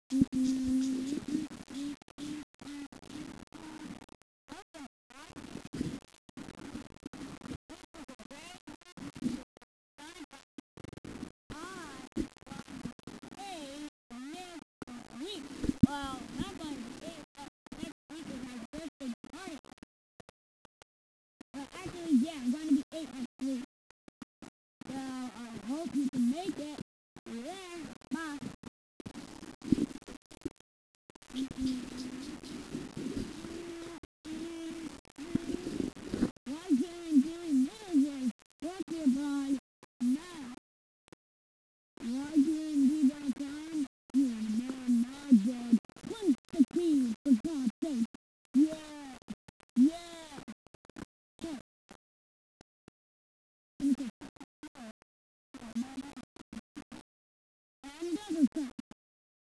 Well, not going to be 8 next week is my birthday party. But actually, yeah, I'm going to be 8 next week. So I hope you can make it.